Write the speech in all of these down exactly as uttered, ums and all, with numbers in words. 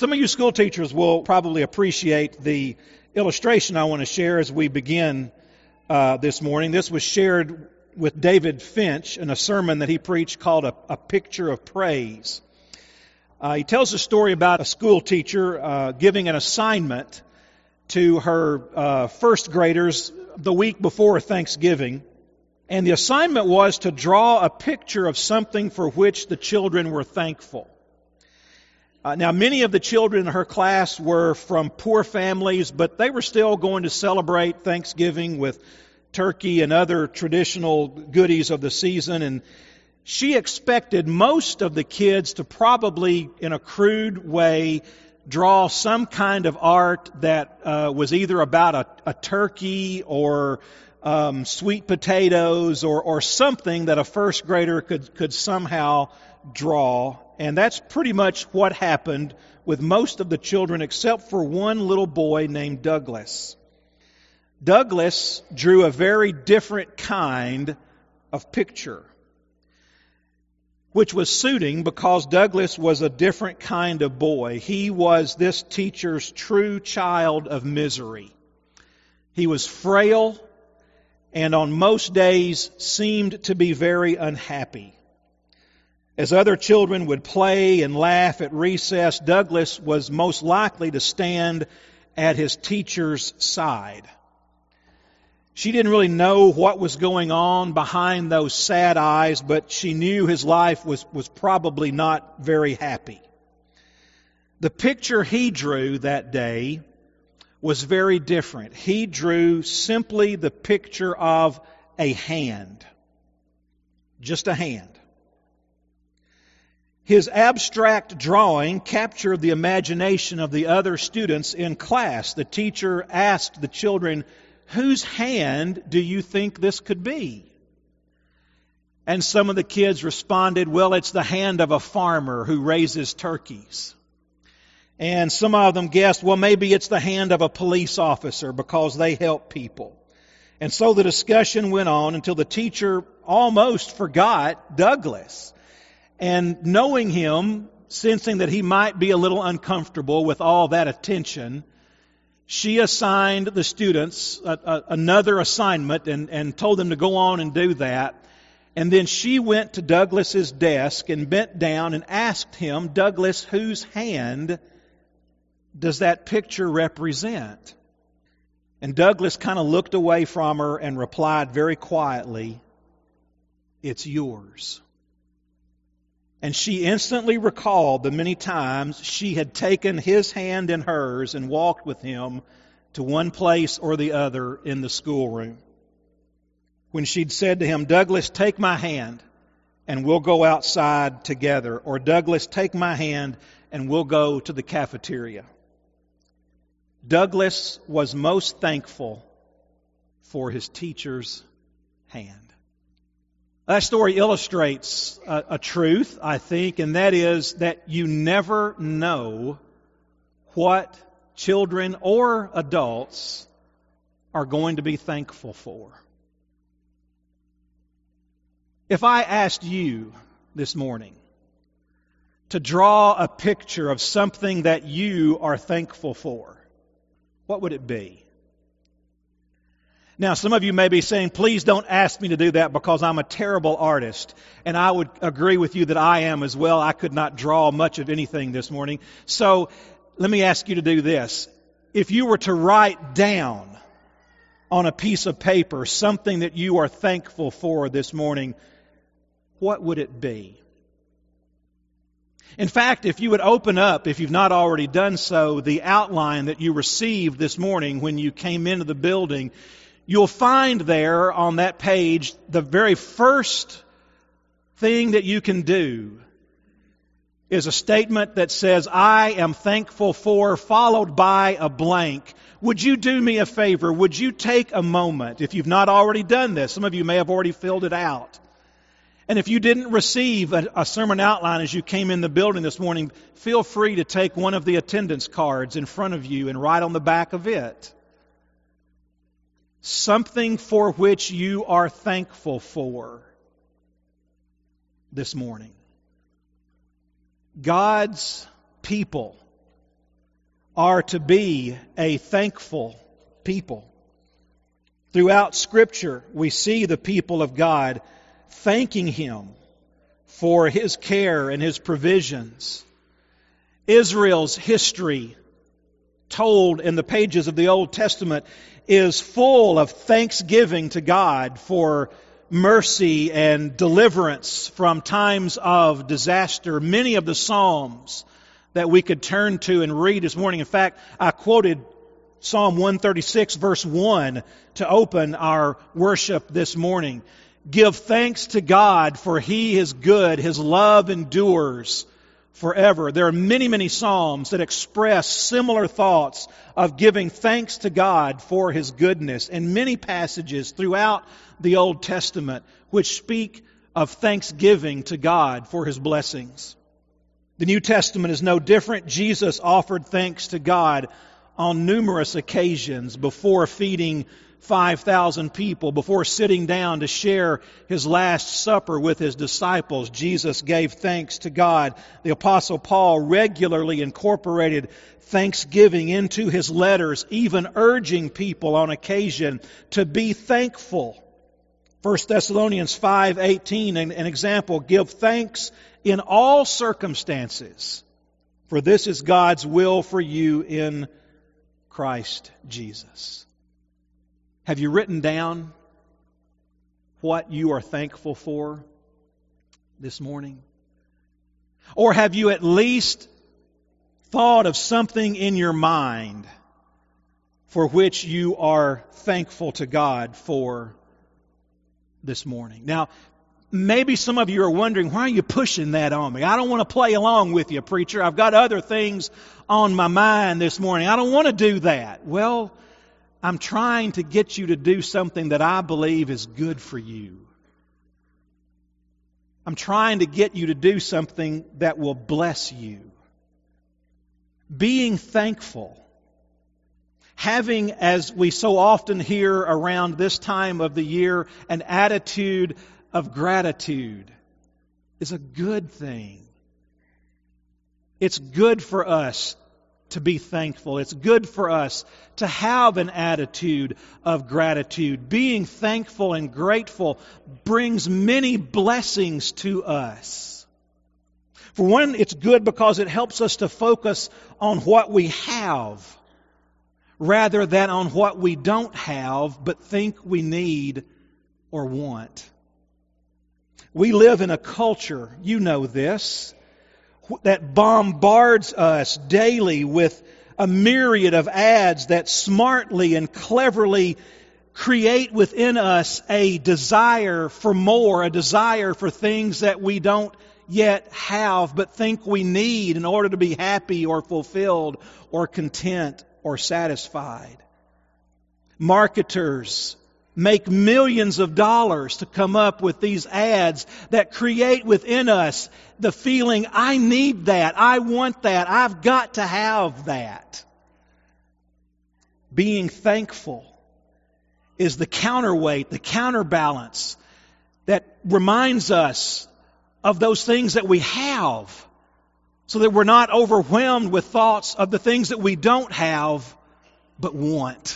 Some of you school teachers will probably appreciate the illustration I want to share as we begin uh, this morning. This was shared with David Finch in a sermon that he preached called A, a Picture of Praise. Uh, he tells a story about a school teacher uh, giving an assignment to her uh, first graders the week before Thanksgiving. And the assignment was to draw a picture of something for which the children were thankful. Uh, now, many of the children in her class were from poor families, but they were still going to celebrate Thanksgiving with turkey and other traditional goodies of the season. And she expected most of the kids to probably, in a crude way, draw some kind of art that uh, was either about a, a turkey or um, sweet potatoes or, or something that a first grader could, could somehow draw. And that's pretty much what happened with most of the children except for one little boy named Douglas. Douglas drew a very different kind of picture, which was suiting because Douglas was a different kind of boy. He was this teacher's true child of misery. He was frail and on most days seemed to be very unhappy. As other children would play and laugh at recess, Douglas was most likely to stand at his teacher's side. She didn't really know what was going on behind those sad eyes, but she knew his life was, was probably not very happy. The picture he drew that day was very different. He drew simply the picture of a hand. Just a hand. His abstract drawing captured the imagination of the other students in class. The teacher asked the children, "Whose hand do you think this could be?" And some of the kids responded, "Well, it's the hand of a farmer who raises turkeys." And some of them guessed, "Well, maybe it's the hand of a police officer because they help people." And so the discussion went on until the teacher almost forgot Douglas. And knowing him, sensing that he might be a little uncomfortable with all that attention, she assigned the students a, a, another assignment and, and told them to go on and do that. And then she went to Douglas's desk and bent down and asked him, "Douglas, whose hand does that picture represent?" And Douglas kind of looked away from her and replied very quietly, "It's yours." And she instantly recalled the many times she had taken his hand in hers and walked with him to one place or the other in the schoolroom. When she'd said to him, "Douglas, take my hand and we'll go outside together," or "Douglas, take my hand and we'll go to the cafeteria." Douglas was most thankful for his teacher's hand. That story illustrates a, a truth, I think, and that is that you never know what children or adults are going to be thankful for. If I asked you this morning to draw a picture of something that you are thankful for, what would it be? Now, some of you may be saying, "Please don't ask me to do that because I'm a terrible artist." And I would agree with you that I am as well. I could not draw much of anything this morning. So let me ask you to do this. If you were to write down on a piece of paper something that you are thankful for this morning, what would it be? In fact, if you would open up, if you've not already done so, the outline that you received this morning when you came into the building, you'll find there on that page the very first thing that you can do is a statement that says, "I am thankful for," followed by a blank. Would you do me a favor? Would you take a moment, if you've not already done this? Some of you may have already filled it out. And if you didn't receive a, a sermon outline as you came in the building this morning, feel free to take one of the attendance cards in front of you and write on the back of it something for which you are thankful for this morning. God's people are to be a thankful people. Throughout Scripture, we see the people of God thanking Him for His care and His provisions. Israel's history, told in the pages of the Old Testament, is full of thanksgiving to God for mercy and deliverance from times of disaster. Many of the Psalms that we could turn to and read this morning. In fact, I quoted Psalm one thirty-six, verse one, to open our worship this morning. Give thanks to God, for He is good. His love endures forever. There are many, many Psalms that express similar thoughts of giving thanks to God for His goodness, and many passages throughout the Old Testament which speak of thanksgiving to God for His blessings. The New Testament is no different. Jesus offered thanks to God on numerous occasions before feeding five thousand people, before sitting down to share His Last Supper with His disciples. Jesus gave thanks to God. The Apostle Paul regularly incorporated thanksgiving into his letters, even urging people on occasion to be thankful. First Thessalonians five eighteen, an, an example, give thanks in all circumstances, for this is God's will for you in Christ Jesus. Have you written down what you are thankful for this morning? Or have you at least thought of something in your mind for which you are thankful to God for this morning? Now, maybe some of you are wondering, why are you pushing that on me? I don't want to play along with you, preacher. I've got other things on my mind this morning. I don't want to do that. Well, I'm trying to get you to do something that I believe is good for you. I'm trying to get you to do something that will bless you. Being thankful, having, as we so often hear around this time of the year, an attitude of gratitude is a good thing. It's good for us to be thankful. It's good for us to have an attitude of gratitude. Being thankful and grateful brings many blessings to us. For one, it's good because it helps us to focus on what we have rather than on what we don't have but think we need or want. We live in a culture, you know this, that bombards us daily with a myriad of ads that smartly and cleverly create within us a desire for more, a desire for things that we don't yet have but think we need in order to be happy or fulfilled or content or satisfied. Marketers make millions of dollars to come up with these ads that create within us the feeling, I need that, I want that, I've got to have that. Being thankful is the counterweight, the counterbalance that reminds us of those things that we have, so that we're not overwhelmed with thoughts of the things that we don't have but want.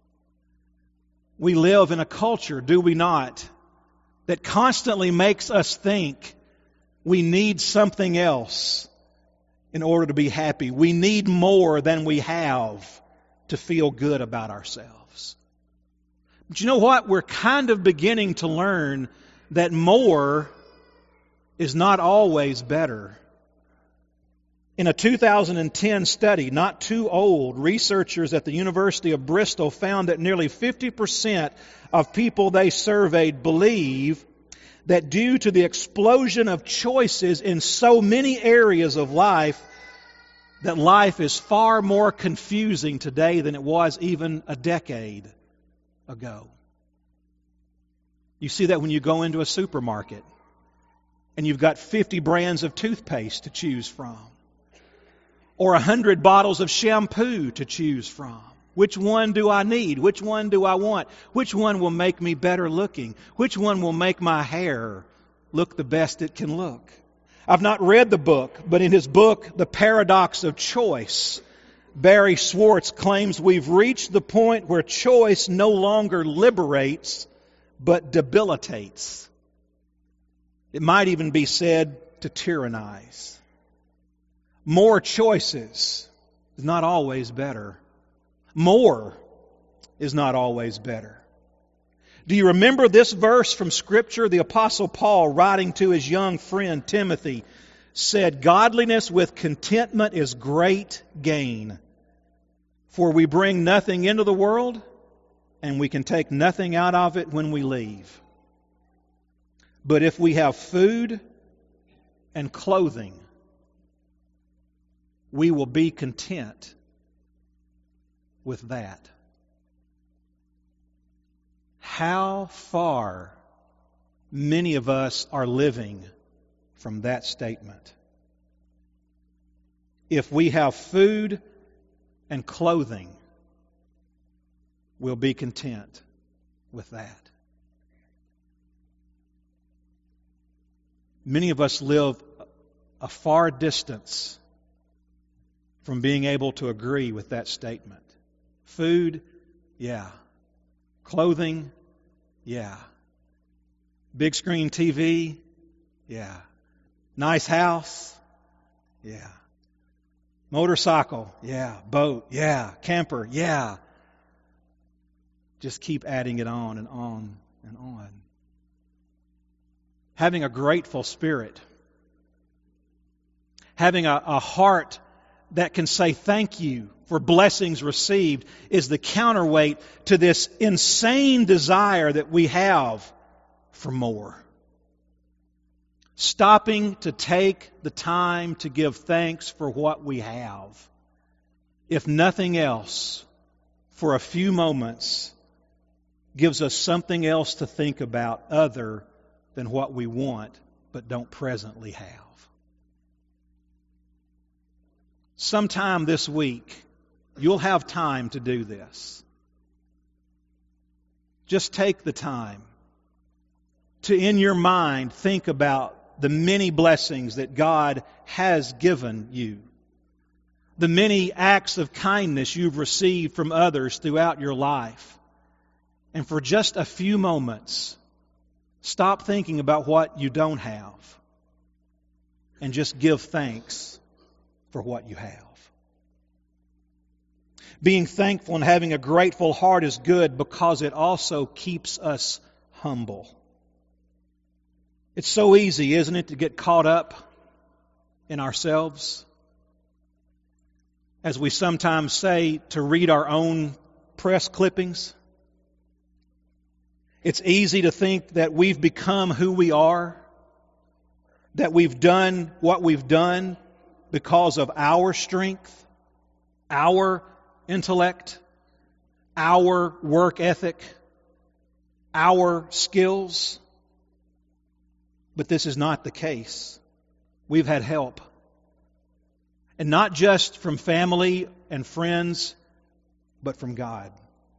We live in a culture, do we not, that constantly makes us think we need something else in order to be happy. We need more than we have to feel good about ourselves. But you know what? We're kind of beginning to learn that more is not always better. In a two thousand ten study, not too old, researchers at the University of Bristol found that nearly fifty percent of people they surveyed believe that due to the explosion of choices in so many areas of life, that life is far more confusing today than it was even a decade ago. You see that when you go into a supermarket and you've got fifty brands of toothpaste to choose from, or a hundred bottles of shampoo to choose from. Which one do I need? Which one do I want? Which one will make me better looking? Which one will make my hair look the best it can look? I've not read the book, but in his book, The Paradox of Choice, Barry Schwartz claims we've reached the point where choice no longer liberates, but debilitates. It might even be said to tyrannize. More choices is not always better. More is not always better. Do you remember this verse from Scripture? The Apostle Paul, writing to his young friend Timothy, said, "Godliness with contentment is great gain. For we bring nothing into the world, and we can take nothing out of it when we leave. But if we have food and clothing, we will be content with that." How far many of us are living from that statement. If we have food and clothing, we'll be content with that. Many of us live a far distance from being able to agree with that statement. Food, yeah. Clothing, yeah. Big screen T V, yeah. Nice house, yeah. Motorcycle, yeah. Boat, yeah. Camper, yeah. Just keep adding it on and on and on. Having a grateful spirit. Having a, a heart that can say thank you for blessings received is the counterweight to this insane desire that we have for more. Stopping to take the time to give thanks for what we have. If nothing else, for a few moments, gives us something else to think about other than what we want but don't presently have. Sometime this week, you'll have time to do this. Just take the time to, in your mind, think about the many blessings that God has given you. The many acts of kindness you've received from others throughout your life. And for just a few moments, stop thinking about what you don't have and just give thanks for what you have. Being thankful and having a grateful heart is good because it also keeps us humble. It's so easy, isn't it, to get caught up in ourselves? As we sometimes say, to read our own press clippings. It's easy to think that we've become who we are, that we've done what we've done because of our strength, our intellect, our work ethic, our skills. But this is not the case. We've had help. And not just from family and friends, but from God.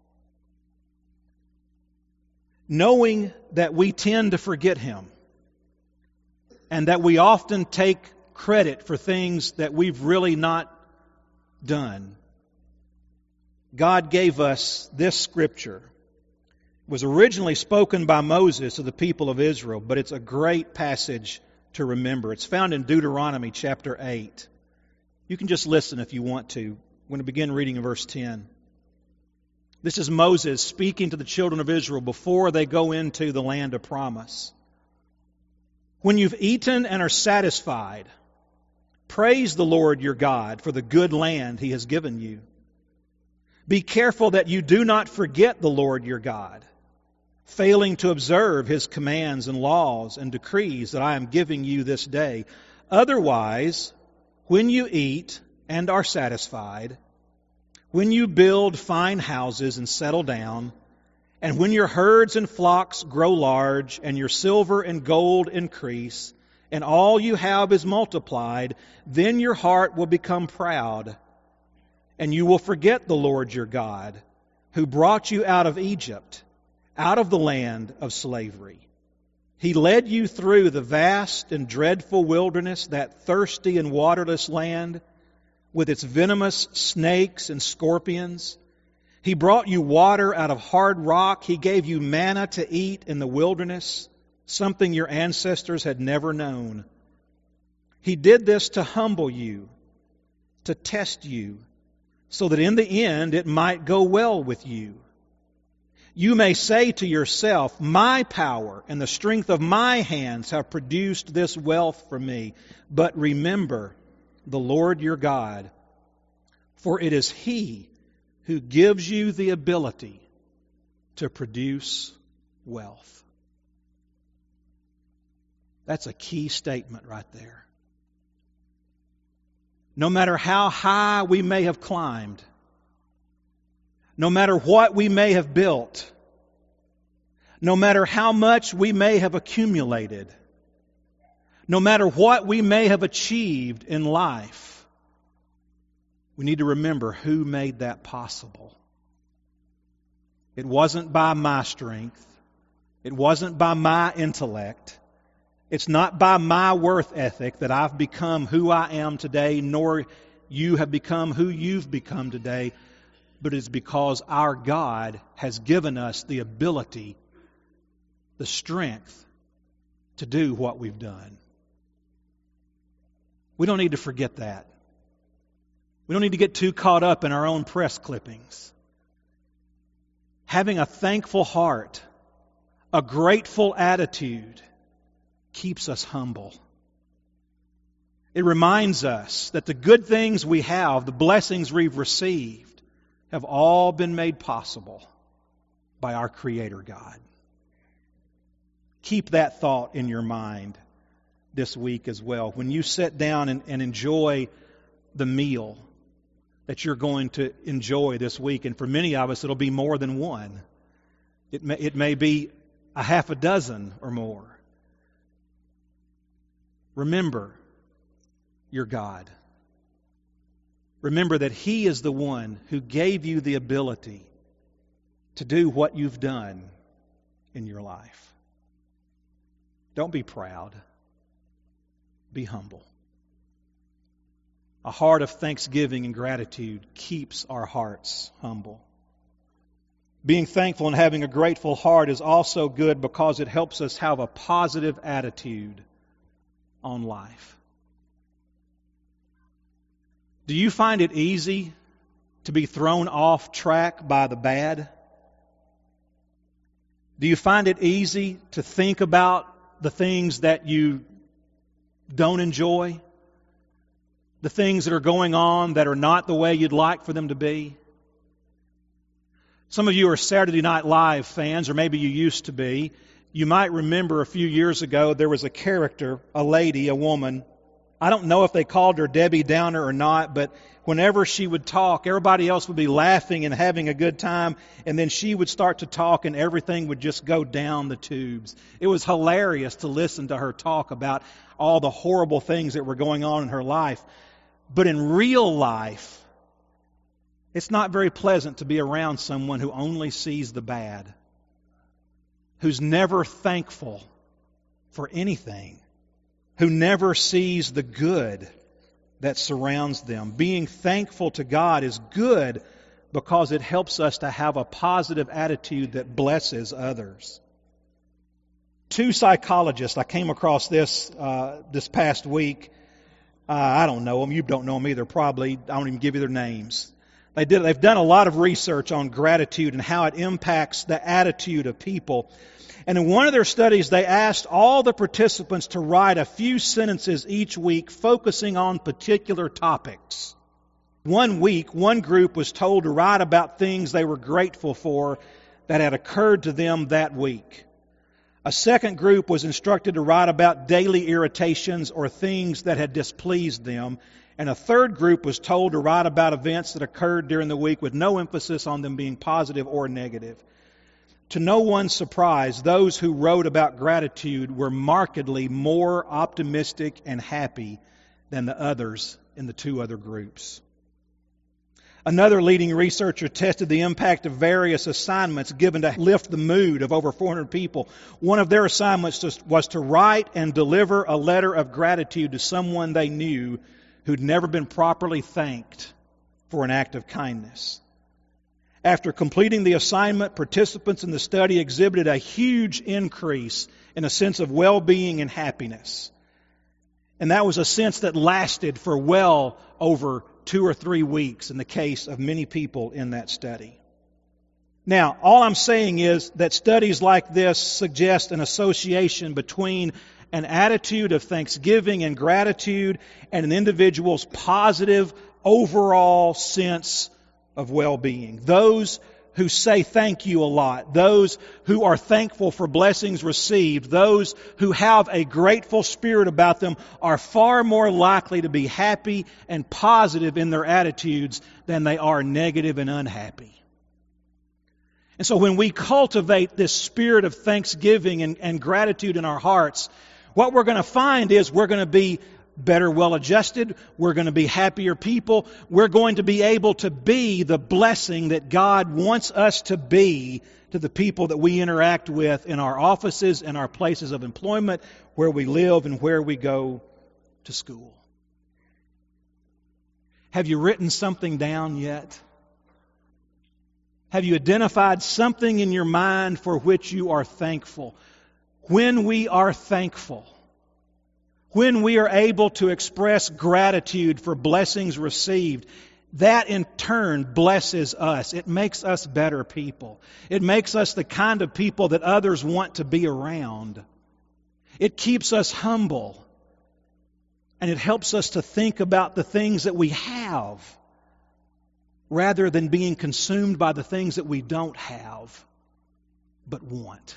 Knowing that we tend to forget Him and that we often take credit for things that we've really not done, God gave us this scripture. It was originally spoken by Moses to the people of Israel, but it's a great passage to remember. It's found in Deuteronomy chapter eight. You can just listen if you want to. I'm going to begin reading in verse ten. This is Moses speaking to the children of Israel before they go into the land of promise. When you've eaten and are satisfied, praise the Lord your God for the good land He has given you. Be careful that you do not forget the Lord your God, failing to observe His commands and laws and decrees that I am giving you this day. Otherwise, when you eat and are satisfied, when you build fine houses and settle down, and when your herds and flocks grow large, and your silver and gold increase, and all you have is multiplied, then your heart will become proud, and you will forget the Lord your God, who brought you out of Egypt, out of the land of slavery. He led you through the vast and dreadful wilderness, that thirsty and waterless land, with its venomous snakes and scorpions. He brought you water out of hard rock. He gave you manna to eat in the wilderness, something your ancestors had never known. He did this to humble you, to test you, so that in the end it might go well with you. You may say to yourself, my power and the strength of my hands have produced this wealth for me. But remember the Lord your God, for it is He who gives you the ability to produce wealth. That's a key statement right there. No matter how high we may have climbed, no matter what we may have built, no matter how much we may have accumulated, no matter what we may have achieved in life, we need to remember who made that possible. It wasn't by my strength. It wasn't by my intellect. It's not by my worth ethic that I've become who I am today, nor you have become who you've become today, but it's because our God has given us the ability, the strength to do what we've done. We don't need to forget that. We don't need to get too caught up in our own press clippings. Having a thankful heart, a grateful attitude, keeps us humble. It reminds us that the good things we have, the blessings we've received, have all been made possible by our Creator God. Keep that thought in your mind this week as well. When you sit down and, and enjoy the meal that you're going to enjoy this week, and for many of us it'll be more than one. It may, it may be a half a dozen or more. Remember your God. Remember that He is the one who gave you the ability to do what you've done in your life. Don't be proud. Be humble. A heart of thanksgiving and gratitude keeps our hearts humble. Being thankful and having a grateful heart is also good because it helps us have a positive attitude on life. Do you find it easy to be thrown off track by the bad? Do you find it easy to think about the things that you don't enjoy? The things that are going on that are not the way you'd like for them to be? Some of you are Saturday Night Live fans, or maybe you used to be. You might remember a few years ago there was a character, a lady, a woman. I don't know if they called her Debbie Downer or not, but whenever she would talk, everybody else would be laughing and having a good time, and then she would start to talk and everything would just go down the tubes. It was hilarious to listen to her talk about all the horrible things that were going on in her life. But in real life, it's not very pleasant to be around someone who only sees the bad, who's never thankful for anything, who never sees the good that surrounds them. Being thankful to God is good because it helps us to have a positive attitude that blesses others. Two psychologists, I came across this uh, this past week. Uh, I don't know them. You don't know them either, probably. I won't even give you their names. They did, they've done a lot of research on gratitude and how it impacts the attitude of people. And in one of their studies, they asked all the participants to write a few sentences each week focusing on particular topics. One week, one group was told to write about things they were grateful for that had occurred to them that week. A second group was instructed to write about daily irritations or things that had displeased them. And a third group was told to write about events that occurred during the week with no emphasis on them being positive or negative. To no one's surprise, those who wrote about gratitude were markedly more optimistic and happy than the others in the two other groups. Another leading researcher tested the impact of various assignments given to lift the mood of over four hundred people. One of their assignments was to write and deliver a letter of gratitude to someone they knew who'd never been properly thanked for an act of kindness. After completing the assignment, participants in the study exhibited a huge increase in a sense of well-being and happiness. And that was a sense that lasted for well over two or three weeks in the case of many people in that study. Now, all I'm saying is that studies like this suggest an association between an attitude of thanksgiving and gratitude and an individual's positive overall sense of well-being. Those who say thank you a lot, those who are thankful for blessings received, those who have a grateful spirit about them are far more likely to be happy and positive in their attitudes than they are negative and unhappy. And so when we cultivate this spirit of thanksgiving and, and gratitude in our hearts, what we're going to find is we're going to be better well-adjusted, we're going to be happier people, we're going to be able to be the blessing that God wants us to be to the people that we interact with in our offices, in our places of employment, where we live and where we go to school. Have you written something down yet? Have you identified something in your mind for which you are thankful? When we are thankful, when we are able to express gratitude for blessings received, that in turn blesses us. It makes us better people. It makes us the kind of people that others want to be around. It keeps us humble. And it helps us to think about the things that we have rather than being consumed by the things that we don't have but want.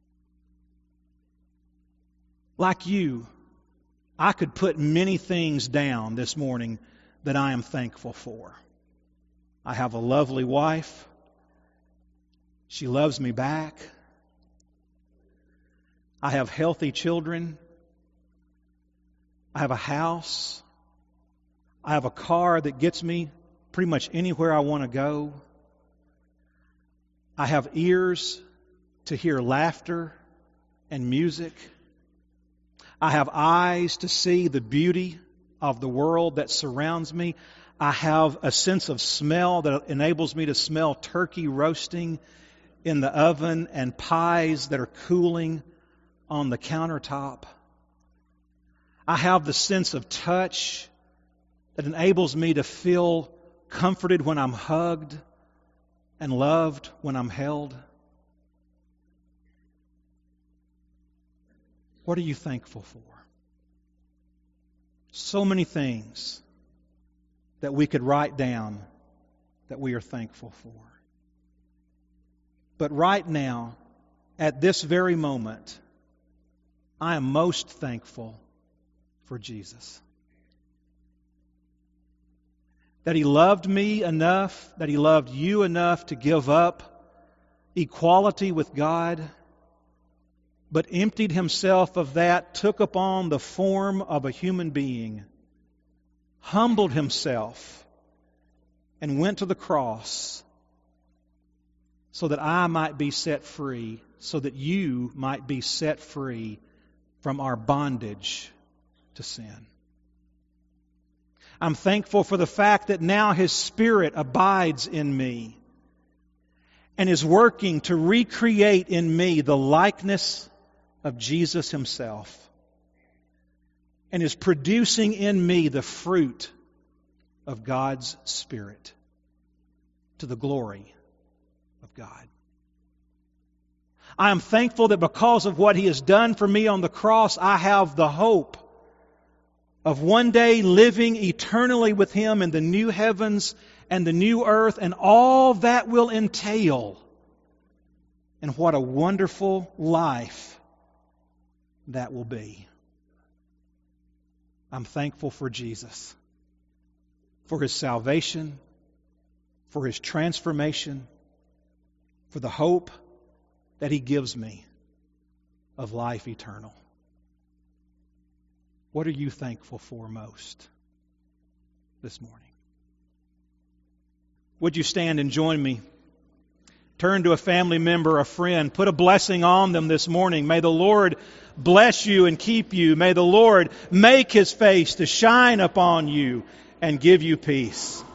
Like you, I could put many things down this morning that I am thankful for. I have a lovely wife. She loves me back. I have healthy children. I have a house. I have a car that gets me pretty much anywhere I want to go. I have ears to hear laughter and music. I have eyes to see the beauty of the world that surrounds me. I have a sense of smell that enables me to smell turkey roasting in the oven and pies that are cooling on the countertop. I have the sense of touch that enables me to feel comforted when I'm hugged and loved when I'm held. What are you thankful for? So many things that we could write down that we are thankful for. But right now, at this very moment, I am most thankful for Jesus. That He loved me enough, that He loved you enough to give up equality with God, but emptied Himself of that, took upon the form of a human being, humbled Himself, and went to the cross so that I might be set free, so that you might be set free from our bondage to sin. I'm thankful for the fact that now His Spirit abides in me and is working to recreate in me the likeness of Jesus Himself, and is producing in me the fruit of God's Spirit to the glory of God. I am thankful that because of what He has done for me on the cross, I have the hope of one day living eternally with Him in the new heavens and the new earth and all that will entail. And what a wonderful life that will be. I'm thankful for Jesus, for His salvation, for His transformation, for the hope that He gives me of life eternal. What are you thankful for most this morning? Would you stand and join me Turn to a family member, a friend. Put a blessing on them this morning. May the Lord bless you and keep you. May the Lord make His face to shine upon you and give you peace.